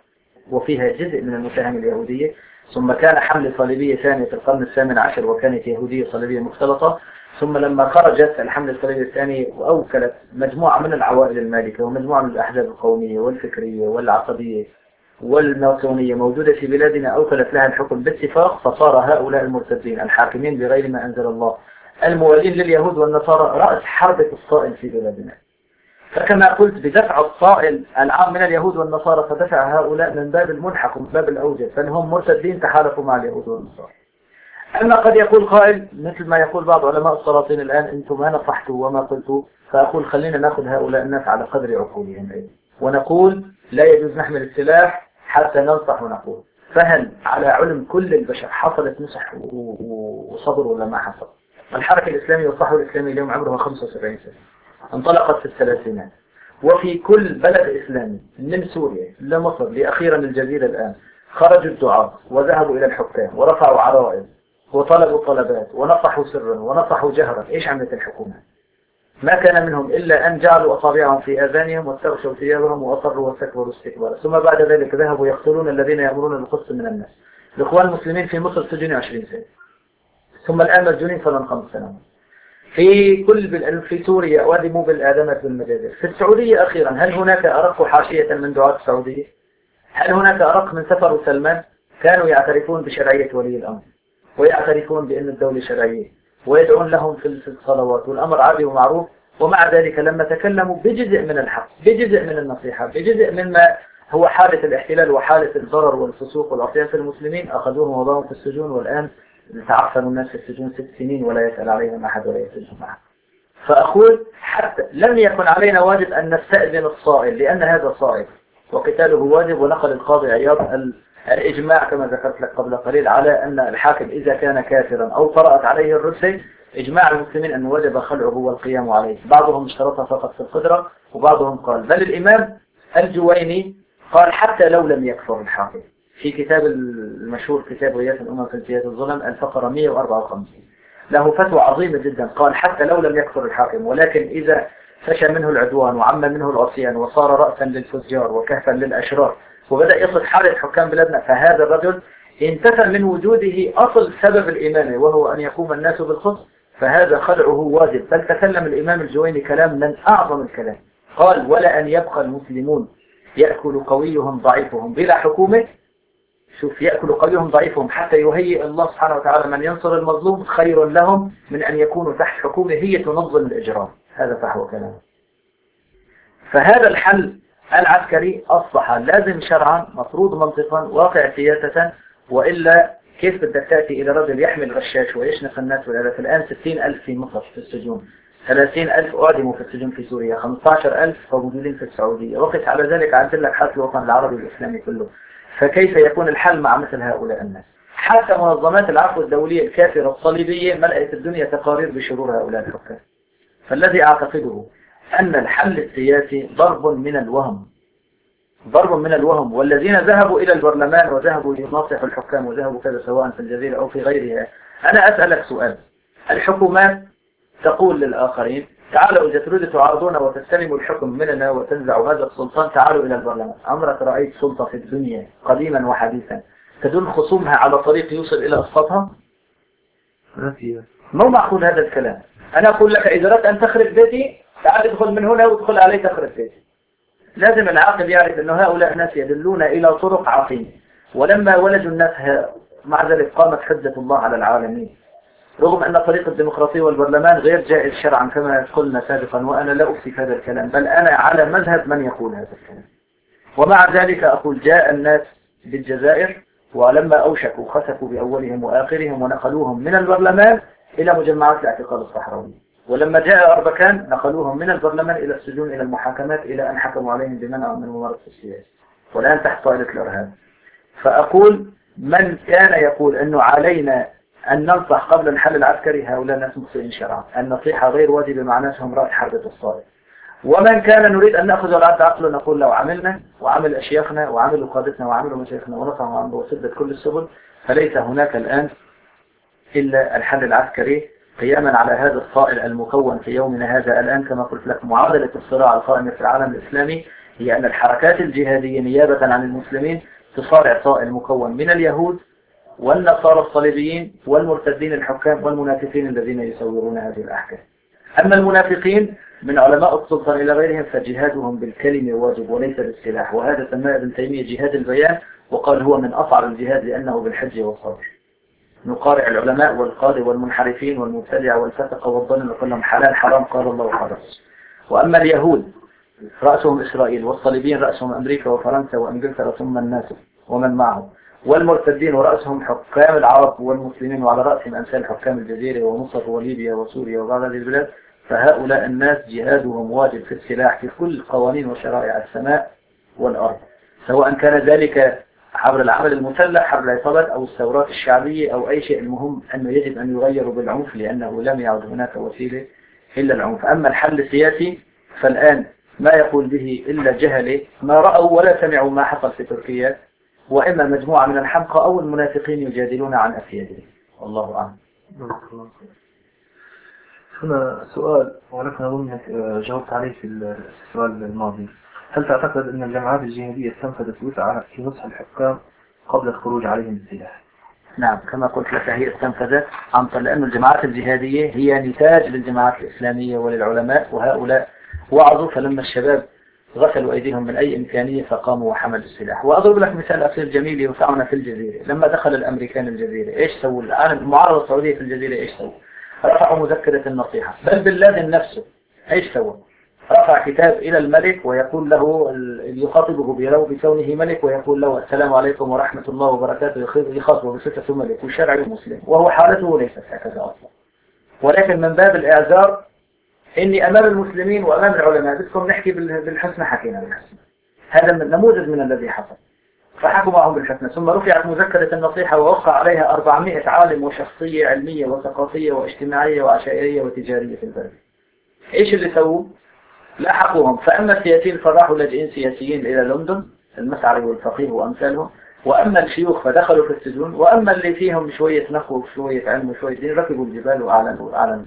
وفيها جزء من المساهمة اليهودية، ثم كان حملة صليبية ثانية في القرن الثامن عشر وكانت يهودية صليبية مختلطة، ثم لما خرجت الحملة الصليبية الثانية وأوكلت مجموعة من العوائل المالكة ومجموعة من الأحزاب القومية والفكرية والعصبية والماسونية موجودة في بلادنا، أوكلت لها الحكم باتفاق، فصار هؤلاء المرتدين الحاكمين بغير ما أنزل الله الموالين لليهود والنصارى رأس حربة الصائل في بلادنا. فكما قلت بدفع الصائل العام من اليهود والنصارى، فدفع هؤلاء من باب الملحق ومن باب الأوجه، فهم مرتدين تحالفوا مع اليهود والنصارى. أما قد يقول قائل مثل ما يقول بعض علماء السلاطين الآن، أنتم ما نصحتوا وما قلتوا، فأقول خلينا نأخذ هؤلاء الناس على قدر عقولهم أيضا، ونقول لا يجوز نحمل السلاح حتى ننصح ونقول. فهل على علم كل البشر حصلت نصح وصبر ولا ما حصل؟ الحركة الإسلامية والصحوة الإسلامية اليوم عمرها خمسة وسبعين سنة، انطلقت في الثلاثينات، وفي كل بلد إسلامي من سوريا لمصر لأخيرا الجزيرة الآن خرجوا الدعاة وذهبوا إلى الحكام ورفعوا عرائض وطلبوا طلبات ونصحوا سرا ونصحوا جهرا. إيش عملت الحكومة؟ ما كان منهم إلا أن جعلوا أصابعهم في آذانهم واستغشوا ثيابهم وأصروا واستكبروا استكبارا، ثم بعد ذلك ذهبوا يقتلون الذين يأمرون بالقسط من الناس. الإخوان المسلمين في مصر سجنوا عشرين سنة، ثم الآن مسجونين فلن خمس سنوات. في كل بال... في سوريا وادموا بالآدمات بالمجازر. في السعودية أخيرا هل هناك أرق حاشية من دعاة السعودية؟ هل هناك أرق من سفر سلمان؟ كانوا يعترفون بشرعية ولي الأمر ويعترفون بأن الدولة شرعية ويدعون لهم في الصلوات والأمر عادي ومعروف، ومع ذلك لما تكلموا بجزء من الحق بجزء من النصيحة بجزء مما هو حالة الاحتلال وحالة الضرر والفسوق والعصيان في المسلمين، أخذوهم وضعهم في السجون، والآن تعفنوا الناس في السجون ست سنين ولا يسأل عليهم أحد ولا يسجن أحد. فأقول حتى لم يكن علينا واجب أن نستأذن الصائل لأن هذا صائل وقتاله واجب، ونقل القاضي عياض الإجماع كما ذكرت لك قبل قليل على أن الحاكم إذا كان كافرا أو طرأت عليه الردة إجماع المسلمين أن وجب خلعه والقيام عليه. بعضهم اشترطها فقط في القدرة وبعضهم قال، بل الإمام الجويني قال حتى لو لم يكفر الحاكم في كتاب المشهور كتاب غياث الأمم في امتياز الظلم الفقرة مئة وأربعة وخمسين له فتوى عظيمة جدا، قال حتى لو لم يكفر الحاكم، ولكن إذا فشى منه العدوان وعم منه العصيان وصار رأسا للفجار وكهفا للأشرار وبدأ يصل حالة حكام بلادنا، فهذا الرجل انتفى من وجوده أصل سبب الإمامة وهو أن يقوم الناس بالقسط، فهذا خلعه واجب. بل تكلم الإمام الجويني كلام من أعظم الكلام، قال ولا أن يبقى المسلمون يأكل قويهم ضعيفهم بلا حكومة. شوف، يأكل قويهم ضعيفهم حتى يهيئ الله سبحانه وتعالى من ينصر المظلوم خير لهم من أن يكونوا تحت حكومة هي تنظم الإجرام. هذا فهو كلام. فهذا الحل العسكري أصبح لازم شرعا مفروض منطقا واقع سياسة، وإلا كيف بدك تأتي إلى رجل يحمل غشاش ويشنق الناس والآلاف؟ الآن ستين ألف في مصر في السجون، ثلاثين ألف أعدموا في السجون في سوريا، خمسة عشر ألف موجودين في السعودية، وقت على ذلك عدل لك حالة الوطن العربي الإسلامي كله. فكيف يكون الحل مع مثل هؤلاء الناس؟ حتى منظمات العفو الدولية الكافرة الصليبية ملأت الدنيا تقارير بشرور هؤلاء الحكام. فالذي أعتقده أن الحل السياسي ضرب من الوهم، ضرب من الوهم. والذين ذهبوا إلى البرلمان وذهبوا ليناصحوا الحكام وذهبوا كذا سواء في الجزيرة أو في غيرها، أنا أسألك سؤال. الحكومات تقول للآخرين تعالوا إذا تريدوا تعارضون وتستلموا الحكم مننا وتنزعوا هذا السلطان تعالوا إلى البرلمان. عمرك رأيت سلطة في الدنيا قديما وحديثا تدل خصومها على طريق يوصل إلى أسقاطها؟ مو معقول هذا الكلام. أنا أقول لك إذا أردت أن تخرب بيتي تعال ادخل من هنا وادخل علي تخرب بيتي. لازم العاقل يعرف أن هؤلاء الناس يدلون إلى طرق عقيمة، ولما ولدوا الناس مع ذلك قامت حجة الله على العالمين، رغم أن طريق الديمقراطية والبرلمان غير جائز شرعا كما قلنا سابقا، وأنا لا أفتي هذا الكلام، بل أنا على مذهب من يقول هذا الكلام. ومع ذلك أقول جاء الناس بالجزائر ولما أوشكوا خسفوا بأولهم وآخرهم ونقلوهم من البرلمان إلى مجمعات الاعتقال الصحراوي، ولما جاء أربكان نقلوهم من البرلمان إلى السجون إلى المحاكمات إلى أن حكموا عليهم بمنع من ممارسة السياسة، والآن تحت طائلة الإرهاب. فأقول من كان يقول أنه علينا أن ننصح قبل الحل العسكري هؤلاء الناس مخطئين شرعا، النصيحة غير واجبة مع ناسهم رأي حربة الصالح. ومن كان نريد أن نأخذ العبد عقله نقول لو عملنا وعمل أشياخنا وعملوا قادتنا وعملوا مشايخنا ونصحوا عنه وسدت كل السبل، فليس هناك الآن إلا الحل العسكري قياما على هذا الصائل المكون في يومنا هذا. الآن كما قلت لك معادلة الصراع القائمة في العالم الإسلامي هي أن الحركات الجهادية نيابة عن المسلمين تصارع طائل مكون من اليهود والنصارى الصليبيين والمرتدين الحكام والمنافقين الذين يسورون هذه الأحكام. أما المنافقين من علماء السلطان إلى غيرهم فجهادهم بالكلمة واجب وليس بالسلاح، وهذا سماه ابن تيمية جهاد البيان، وقال هو من أصعب الجهاد لأنه بالحج والصبر. نقارع العلماء والقادة والمنحرفين والمبتدع والفسق والظن وكلهم حلال حرام قال الله حرام. وأما اليهود رأسهم إسرائيل، والصليبيين رأسهم أمريكا وفرنسا وإنجلترا ثم الناس ومن معهم، والمرتدين ورأسهم حكام العرب والمسلمين وعلى رأسهم أمثال حكام الجزيرة ومصر وليبيا وسوريا وبعض هذه البلاد، فهؤلاء الناس جهادهم واجب في السلاح في كل قوانين وشرائع السماء والأرض، سواء كان ذلك عبر العمل المسلح عبر العصابات أو الثورات الشعبية أو أي شيء. المهم أنه يجب أن يغيروا بالعنف لأنه لم يعد هناك وسيلة إلا العنف. أما الحل السياسي فالآن ما يقول به إلا جهله ما رأوا ولا سمعوا ما حصل في تركيا، وإما مجموعة من الحمقى أو المنافقين يجادلون عن أفياده. والله أعلم. هنا سؤال ولكن أظن أنك جاوبت عليه في السؤال الماضي. هل تعتقد أن الجماعات الجهادية استنفذت وسعها في نصح الحكام قبل الخروج عليهم بالسلاح؟ نعم كما قلت لك هي استنفذت عن طريق لأن الجماعات الجهادية هي نتاج للجماعات الإسلامية وللعلماء، وهؤلاء وعظوا فلما الشباب غسلوا أيديهم من أي إمكانية فقاموا وحملوا السلاح. وأضرب لك مثال أخير جميل ينفعنا في الجزيرة. لما دخل الأمريكان الجزيرة إيش سووا؟ الآن المعارضة السعودية في الجزيرة إيش سووا؟ رفعوا مذكرة النصيحة. بل بن لادن نفسه إيش سوى؟ رفع كتاب إلى الملك ويقول له يخاطبه بيرو بكونه ملك ويقول له السلام عليكم ورحمة الله وبركاته، يخاطبه بصفة ملك وشرعي مسلم، وهو حالته ليست هكذا أصلا، ولكن من باب الإعذار إني أمام المسلمين وأمام العلماء بدكم نحكي بالحسنى حكينا بالحسنى. هذا نموذج من الذي حصل، فحكوا معهم بالحسنى. ثم رفعت مذكرة النصيحة ووقع عليها أربعمائة عالم وشخصية علمية وثقافية واجتماعية وعشائرية وتجارية في البلد. إيش اللي سووا؟ لاحقوهم. فأما السياسيين فراحوا لاجئين سياسيين إلى لندن، المسعري والفقيه وأمثالهم، وأما الشيوخ فدخلوا في السجون، وأما اللي فيهم شوية نخوة وشوية علم وشوية دين ركبوا الجبال وأعلنوا أعلنوا.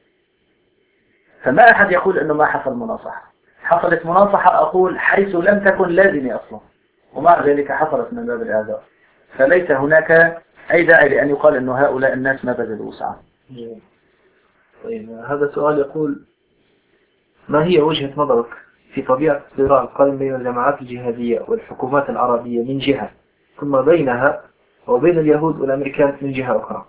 فما أحد يقول أنه ما حصل مناصحة. حصلت مناصحة أقول حيث لم تكن لازمة أصلا، ومع ذلك حصلت من باب الإعذار. فليس هناك أي داعي لأن يقال أنه هؤلاء الناس ما بذلوا وسعا. طيب هذا سؤال يقول: ما هي وجهة نظرك في طبيعة الصراع القائم بين الجماعات الجهادية والحكومات العربية من جهة، ثم بينها وبين اليهود والأمريكان من جهة أخرى؟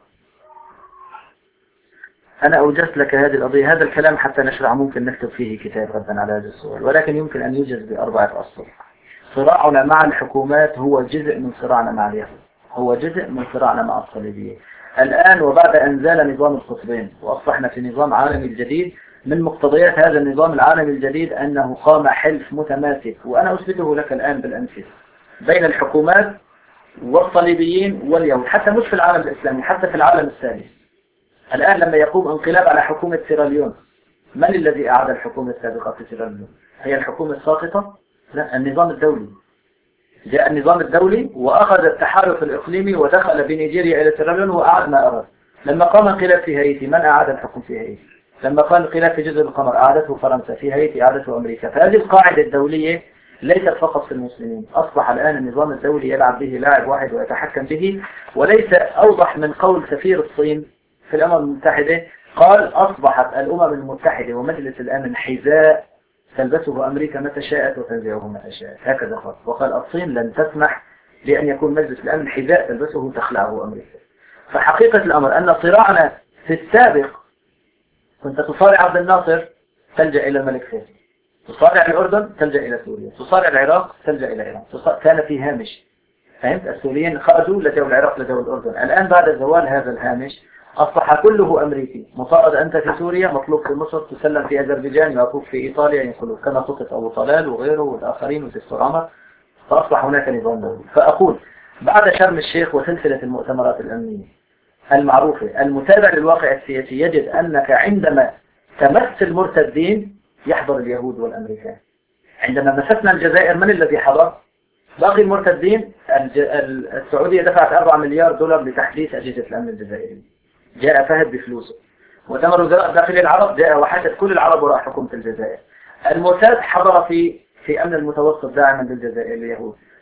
أنا أوجزت لك هذه القضية. هذا الكلام حتى نشرع ممكن نكتب فيه كتاب ردا على هذا السؤال، ولكن يمكن أن يوجز بأربعة أسطر. صراعنا مع الحكومات هو جزء من صراعنا مع اليهود، هو جزء من صراعنا مع الصليبيين. الآن وبعد أن زال نظام القطبين وأصبحنا في نظام عالمي جديد، من مقتضيات هذا النظام العالمي الجديد أنه قام حلف متماسك، وأنا أثبته لك الآن بالأمثلة، بين الحكومات والصليبيين واليهود، حتى مش في العالم الإسلامي، حتى في العالم الثالث. الآن لما يقوم انقلاب على حكومة سيراليون، من الذي أعاد الحكومة السابقة في سيراليون؟ هي الحكومة الساقطة؟ لا، النظام الدولي. جاء النظام الدولي وأخذ التحالف الإقليمي ودخل بنيجيريا إلى سيراليون وأعاد ما أراد. لما قام انقلاب في هايتي من أعاد الحكم في هايتي؟ لما قام انقلاب في جزر القمر أعادته فرنسا، في هايتي أعادته أمريكا. فهذه القاعدة الدولية ليست فقط في المسلمين، أصبح الآن النظام الدولي يلعب به لاعب واحد ويتحكم به، وليس أوضح من قول سفير الصين في الأمم المتحدة، قال أصبحت الأمم المتحدة ومجلس الأمن حذاء تلبسه أمريكا متى شاءت وتنزعه متى شاءت، هكذا قال. وقال الصين لن تسمح لأن يكون مجلس الأمن حذاء تلبسه تخلعه أمريكا. فحقيقة الأمر أن صراعنا في السابق كنت تصارع عبد الناصر تلجأ إلى الملك فيصل، تصارع الأردن تلجأ إلى سوريا، تصارع العراق تلجأ إلى إيران، كان في هامش. فهمت؟ السوريين خرجوا لجوا العراق لجوا الأردن. الآن بعد زوال هذا الهامش أصبح كله أمريكي. مطارد أنت في سوريا، مطلوب في مصر، تسلم في أذربيجان، مطلوب في إيطاليا، ينقلوا كما خطط أبو طلال وغيره والآخرين ودستور عمر. فأصبح هناك نظام دولي. فأقول بعد شرم الشيخ وسلسلة المؤتمرات الأمنية المعروفة، المتابع للواقع السياسي يجد أنك عندما تمس المرتدين يحضر اليهود والأمريكان. عندما مسسنا الجزائر من الذي حضر؟ باقي المرتدين. السعودية دفعت أربعة مليار دولار لتحديث أجهزة الأمن الجزائري، جاء فهد بفلوسه. مؤتمر وزراء داخل العرب جاء وحشد كل العرب وراء حكومة الجزائر. الموساد حضر في في أمن المتوسط داعما للجزائر اليهود.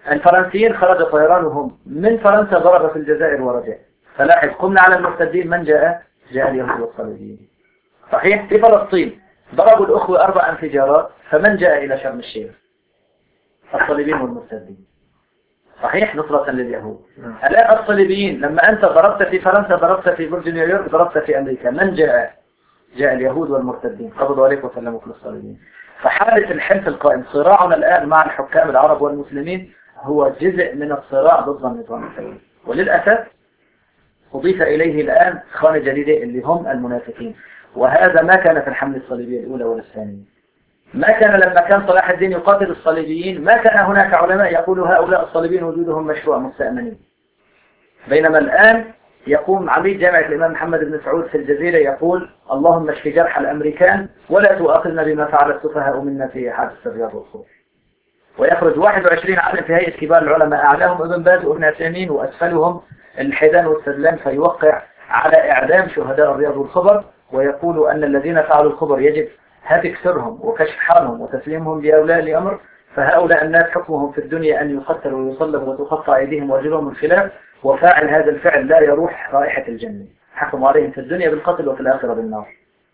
الفرنسيين خرج طيرانهم من فرنسا ضرب في الجزائر ورجع، فلاحظ قمنا على المرتدين من جاء؟ جاء اليهود والصليبيين. صحيح؟ في فلسطين ضربوا الأخوة أربع انفجارات، فمن جاء إلى شرم الشيخ؟ الصليبيين والمرتدين. صحيح؟ نصرة لليهود. الآن الصليبيين لما أنت ضربت في فرنسا، ضربت في برج نيويورك، ضربت في أمريكا، من جاء؟ جاء اليهود والمرتدين، قبضوا عليك وسلموا في الصليبيين. فحالة الحلف القائم، صراعنا الآن مع الحكام العرب والمسلمين هو جزء من الصراع ضد النظام الثوري، وللأسف أضيف إليه الآن خانة جديدة اللي هم المنافقين، وهذا ما كان في الحملة الصليبية الأولى ولا الثانية. ما كان لما كان صلاح الدين يقاتل الصليبيين ما كان هناك علماء يقولوا هؤلاء الصليبيين وجودهم مشروع مستأمنين، بينما الآن يقوم عميد جامعة الإمام محمد بن سعود في الجزيرة يقول اللهم اشف جرح الأمريكان ولا تؤاخذنا بما فعل السفهاء منا في حادث الرياض والخوف. ويخرج واحد وعشرين عالم في هيئة كبار العلماء، أعلاهم ابن باز وابن عثيمين وأسفلهم الحيدان والسدلان، فيوقع على إعدام شهداء الرياض والخبر، ويقول أن الذين فعلوا الخبر يجب هتك سرهم وكشف حالهم وتسليمهم لأولياء الأمر، فهؤلاء الناس حكمهم في الدنيا أن يقتلوا ويصلبوا وتقطع أيديهم وأرجلهم من خلاف، وفاعل هذا الفعل لا يروح رائحة الجنة، حكموا عليهم في الدنيا بالقتل وفي الآخرة بالنار.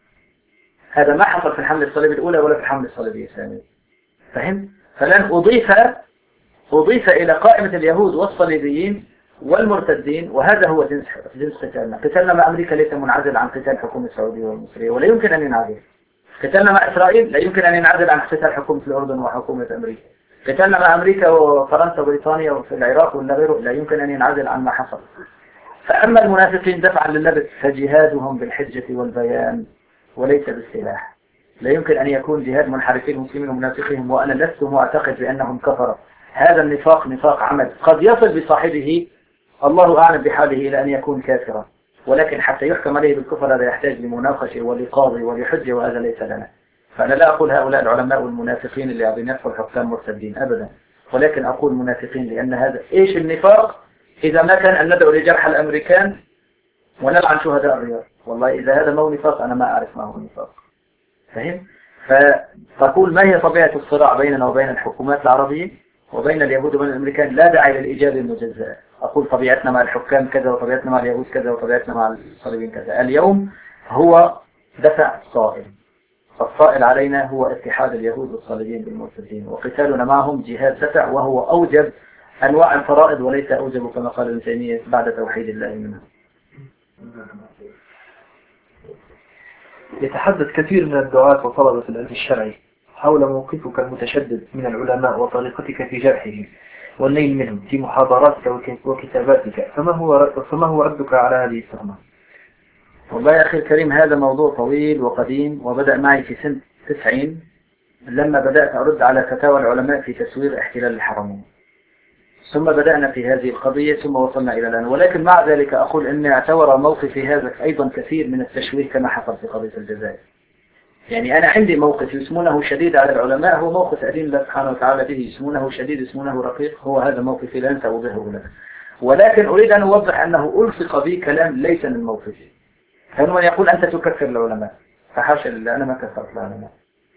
هذا ما حصل في الحملة الصليبية الأولى ولا في الحملة الصليبية الثانية. فهم؟ فلن أضيف أضيف إلى قائمة اليهود والصليبيين والمرتدين، وهذا هو جنس جنس قتالنا. قتالنا مع أمريكا ليس منعزل عن قتال الحكومة السعودية والمصرية، ولا يمكن أن ينعزل. قتالنا مع إسرائيل لا يمكن أن ينعزل عن قتال حكومة الأردن وحكومة أمريكا. قتالنا مع أمريكا وفرنسا وبريطانيا وفي العراق ولا غيره لا يمكن أن ينعزل عن ما حصل. فأما المنافقين دفعا لللبس فجهادهم بالحجة والبيان وليس بالسلاح. لا يمكن أن يكون جهاد منحرفين المسلمين ومنافقين وأنا لست معتقد بأنهم كفروا. هذا النفاق نفاق عمل قد يصل بصاحبه الله أعلم بحاله إلى أن يكون كافرا، ولكن حتى يحكم عليه بالكفر هذا يحتاج لمناقشة ولقاضي ولحجة، وهذا ليس لنا. فأنا لا أقول هؤلاء العلماء والمنافقين اللي عم ينفوا الحكام مرتدين أبدا، ولكن أقول منافقين لأن هذا إيش النفاق إذا ما كان أن ندعو لجرح الأمريكان ونلعن شهداء الرياض. والله إذا هذا ما هو نفاق أنا ما أعرف ما هو نفاق. فهم؟ فتقول ما هي طبيعة الصراع بيننا وبين الحكومات العربية وبين اليهود وبين الأمريكان؟ لا داعي للإجابة المجزأة. أقول طبيعتنا مع الحكام كذا وطبيعتنا مع اليهود كذا وطبيعتنا مع الصليبيين كذا. اليوم هو دفع صائل، فالصائل علينا هو اتحاد اليهود والصليبيين بالمرتدين، وقتالنا معهم جهاد دفع، وهو أوجب أنواع الفرائض وليس أوجب كما قال ابن تيمية بعد توحيد الله منه. يتحدث كثير من الدعاة وطلبة العلم الشرعي حول موقفك المتشدد من العلماء وطريقتك في جرحهم والنيل منهم في محاضراتك وكتاباتك، فما هو فما هو ردك على هذه التهمة؟ والله يا أخي الكريم هذا موضوع طويل وقديم، وبدأ معي في سنة تسعين لما بدأت أرد على فتاوى العلماء في تسوير احتلال الحرمين، ثم بدأنا في هذه القضية ثم وصلنا إلى الآن. ولكن مع ذلك أقول أن اعتبر موقفي هذا أيضا كثير من التشويه كما حصل في قضية الجزائر. يعني أنا عندي موقف يسمونه شديد على العلماء، هو موقف أدين الله سبحانه وتعالى به، يسمونه شديد يسمونه رقيق، هو هذا موقفي لا سأوضحه لك. ولكن أريد أن أوضح أنه ألصق بي كلام ليس من موقفي. فمن يقول أنت تكفر العلماء، فحاشا لله أنا ما كفرت العلماء،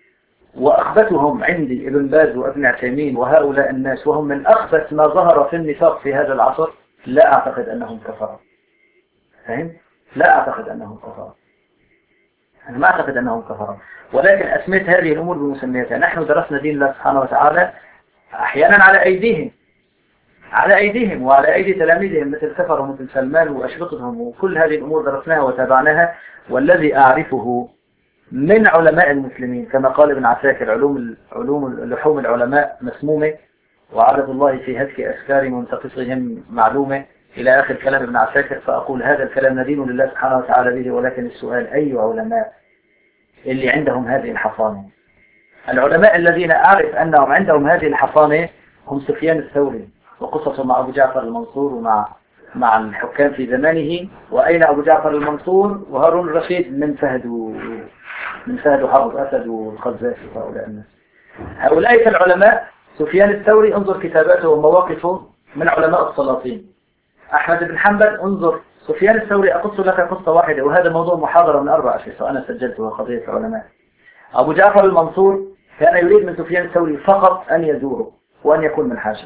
وأخبثهم عندي ابن باز وابن عثيمين وهؤلاء الناس، وهم من أخبث ما ظهر في النفاق في هذا العصر. لا أعتقد أنهم كفروا. فهم؟ لا أعتقد أنهم كفروا. أنا ما أعتقد أنهم كفروا، ولكن أسميت هذه الأمور بمسمياتها. نحن درسنا دين الله سبحانه وتعالى أحيانا على أيديهم على أيديهم وعلى أيدي تلاميذهم مثل سفر ومثل سلمان وأشرطتهم، وكل هذه الأمور درسناها وتابعناها. والذي أعرفه من علماء المسلمين كما قال ابن عساكر علوم علوم لحوم العلماء مسمومة، وعدد الله في هتك أفكار منتقصهم معلومة إلى آخر كلام ابن عساكر. فأقول هذا الكلام ندين لله سبحانه وتعالى به، ولكن السؤال أي علماء اللي عندهم هذه الحصانة؟ العلماء الذين أعرف أنهم عندهم هذه الحصانة هم سفيان الثوري وقصته مع أبو جعفر المنصور ومع مع الحكام في زمانه. وأين أبو جعفر المنصور وهارون الرشيد؟ من فهد من فهد وحافظ أسد والقذافي وهؤلاء الناس. هؤلاء العلماء سفيان الثوري انظر كتاباته ومواقفه من علماء السلاطين. أحمد بن حنبل انظر. سفيان الثوري أقص لك قصة واحدة، وهذا موضوع محاضرة من أربع أشهر وأنا سجلتها قضية العلماء. أبو جعفر المنصور كان يريد من سفيان الثوري فقط أن يزوره وأن يكون من حاشيه،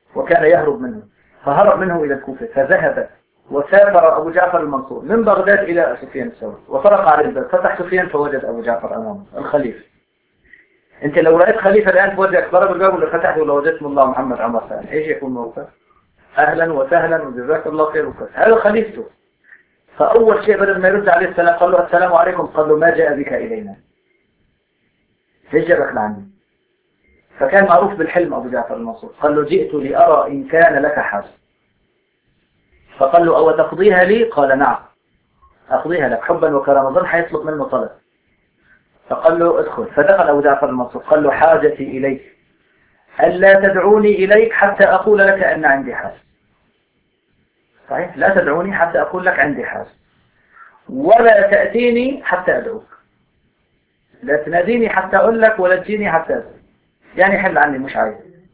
وكان يهرب منه، فهرب منه إلى الكوفة، فذهب وسافر أبو جعفر المنصور من بغداد إلى سفيان الثوري، وطرق على الباب، فتح سفيان فوجد أبو جعفر أمامه الخليفة. أنت لو رأيت خليفة الآن توجهك ضرب الباب ولا فتحته ولا وجدت الله محمد عمر ثاني، إيش يكون موقف؟ أهلا وسهلا وجزاك الله خير وكذا، هذا خليفته. فأول شيء بدل ما يرد عليه السلام قال له السلام عليكم، قال له ما جاء بك إلينا؟ ليش جابك لعندي؟ فكان معروف بالحلم أبو جعفر المنصور، قال له جئت لأرى إن كان لك حاجة. فقال له أو تقضيها لي؟ قال نعم أقضيها لك حبا وكرامة. ظن حيطلب منه طلب، فقال له ادخل. فدخل أبو جعفر المنصور قال له حاجتي إليك ألا تدعوني إليك حتى أقول لك أن عندي حاجة. صحيح؟ لا تدعوني حتى أقول لك عندي حاجة، ولا تأتيني حتى أدعوك. لا تناديني حتى أقول لك، ولا تجيني حتى أدعوك، يعني حل عني مش عايز.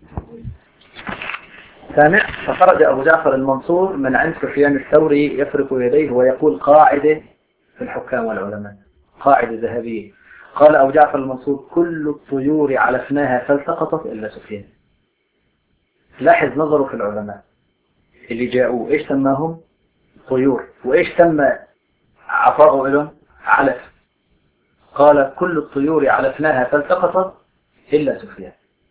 سامع؟ فخرج أبو جعفر المنصور من عند سفيان الثوري يفرق يديه ويقول قاعدة في الحكام والعلماء، قاعدة ذهبية. قال أبو جعفر المنصور كل الطيور علفناها فالتقطت إلا سفيان. لاحظ نظره في العلماء اللي جاءوا إيش سماهم؟ طيور. وإيش سمى عطاءه لهم؟ علف. قال كل الطيور علفناها فالتقطت إلا سفيان.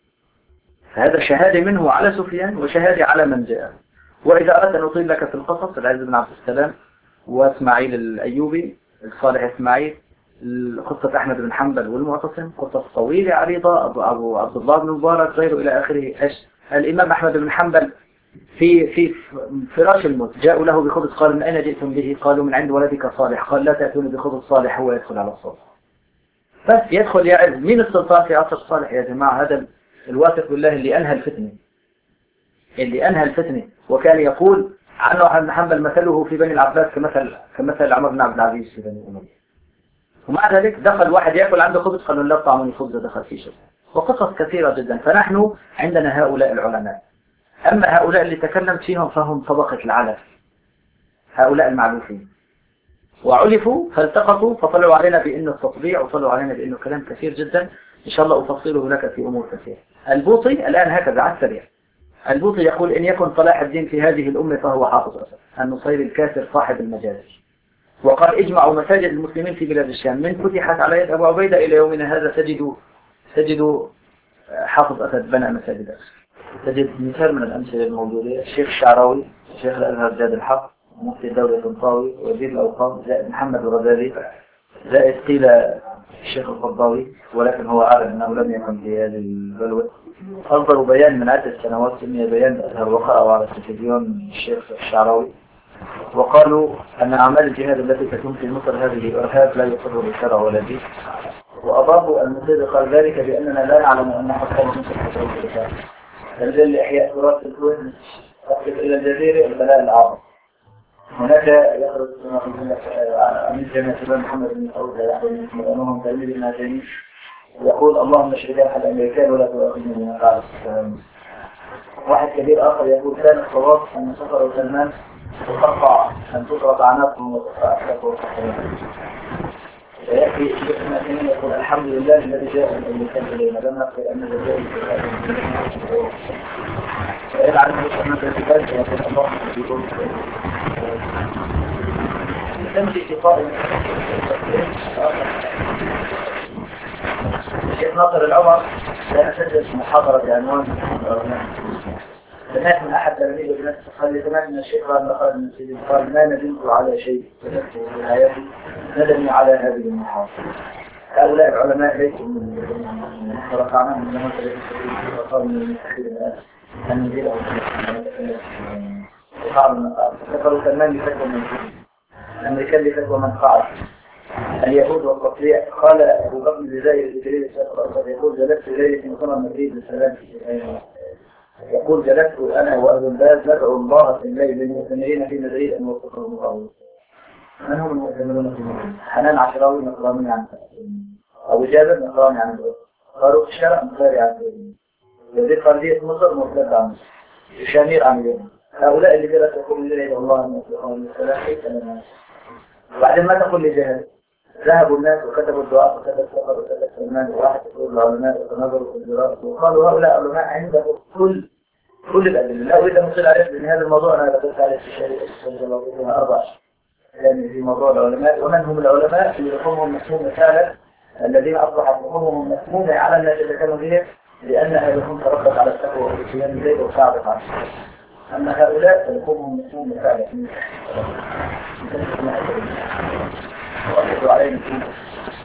هذا شهادة منه على سفيان وشهادة على من جاء. وإذا أردت أن أطيل لك في القصص، العز بن عبد السلام وإسماعيل الأيوبي الصالح إسماعيل، قصة أحمد بن حنبل والمعتصم، قصة طويلة عريضة، أبو, أبو عبد الله بن مبارك غيره إلى آخره. إيش الإمام أحمد بن حنبل في في فراش الموت جاءوا له بخبز، قال من أين جئتم به؟ قالوا من عند ولدك صالح. قال لا تأتوني بخبز صالح، هو يدخل على السلطان. بس يدخل يا عز. مين السلطان في عصر صالح يا جماعة؟ هذا الواثق بالله اللي أنهى الفتنة، اللي أنهى الفتنة. وكان يقول عنه أحمد بن حنبل مثله في بني العباس كمثل كمثل عمر بن عبد العزيز في بني أمية. ومع ذلك دخل واحد يأكل عنده خبز، قالوا لا طعمني خبز، دخل في شيء. وقصص كثيرة جدا. فنحن عندنا هؤلاء العلماء. أما هؤلاء اللي تكلمت فيهم فهم طبقة العلف، هؤلاء المعلوفين، وعلفوا فالتقطوا فطلعوا علينا بأنه التطبيع، وطلعوا علينا بأنه كلام كثير جدا إن شاء الله أفصله لك في أمور كثيرة. البوطي الآن هكذا على السريع، البوطي يقول إن يكن صلاح الدين في هذه الأمة فهو حافظ أسد النصير الكافر صاحب المجالس. وقال اجمعوا مساجد المسلمين في بلاد الشام من فتحت على يد أبو عبيدة إلى يومنا هذا تجد تجد حافظ أسد بنى مساجد أسد. تجد مثال من الأمثلة الموجودة الشيخ الشعراوي، الشيخ الأزهر جاد الحق، مفتي الدولة الطنطاوي، وزير الأوقاف، زائد محمد الغزالي، زائد قيل الشيخ القرضاوي ولكن هو أعلم أنه لم يكن في هذه البلوة. أصدروا بيان من عدة سنوات سمي بيان الأزهر وقعوا على التلفزيون الشيخ الشعراوي، وقالوا أن أعمال الجهاد التي تكون في مصر هذه إرهاب لا يقر بالشرع ولا دين. وأضافوا المسيد قال ذلك بأننا لا نعلم أن حكام مصر حكام الإسلام. تنزل لإحياء تراث الكويت تقف إلى الجزيرة البلاء العظيم. هناك يخرج من جامعة الإمام محمد بن سعود لأنهم تلميذ الناجمي يقول اللهم اشهد على الأمريكان ولا تؤاخذني بما فعل. واحد كبير آخر يقول كان الصواب أن سفر سلمان تقطع أن تطرق عناقهم وتقطع أكلافهم. فيأتي ابن أثنين يقول الحمد لله الذي جاء الأمريكان إلينا لم نقل أن الجزائر فيلعن المسلمين في ذلك ويقول اللهم يقول تمشي اعتقاد الشيخ ناصر العمر كان سجل محاضرة بعنوان سمعت من أحد تلاميذ ابن قال لي سمعت من الشيخ رضي خالد من السجن قال ما ندمت على شيء في حياتي ندمي على هذه المحاضرة. هؤلاء العلماء ليسوا من فرقعناهم من مثل السجن وقالوا من المتحدين الآن النبيل أو وقعوا من القاعدة فكروا سلمان لفتوى من الأمريكان لفتوى من قاعدة اليهود والتطبيع. قال أبو بكر الجزائري الجليل الشيخ الأصغر يقول جلست ليلة مصنع مدريد للسلام يقول جلست أنا وأبو الباز ندعو الله في الليل للمؤتمرين في مدريد أن يوفقهم الله. من هم المؤتمرون في مدريد؟ حنان عشراوي نقراني عن أبو جابر نقراني عن فاروق الشرع نقراني عن وزير خارجية مصر مرتد عن شامير عن اليوم. هؤلاء اللي جلسوا يقول الليل يدعو الله أن يوفقهم للسلام كيف أنا وبعدين ما تقول لي جهل. ذهبوا الناس وكتبوا الدعاء وكتب سفر وكتب سلمان وواحد يقول العلماء وتنظروا في الدراسة وقالوا هؤلاء علماء عندهم كل كل الأدلة. لا أريد أن أطيل عليه لأن هذا الموضوع أنا ذكرت عليه في شيء أربع يعني في موضوع العلماء ومن هم العلماء اللي حكمهم مسمومة فعلا الذين أصبحت حكمهم مسمومة على الناس اللي كانوا فيها لأنها لهم تربط على التقوى والإسلام زيد وصعب عنه. أما هؤلاء فحكمهم مسمومة فعلا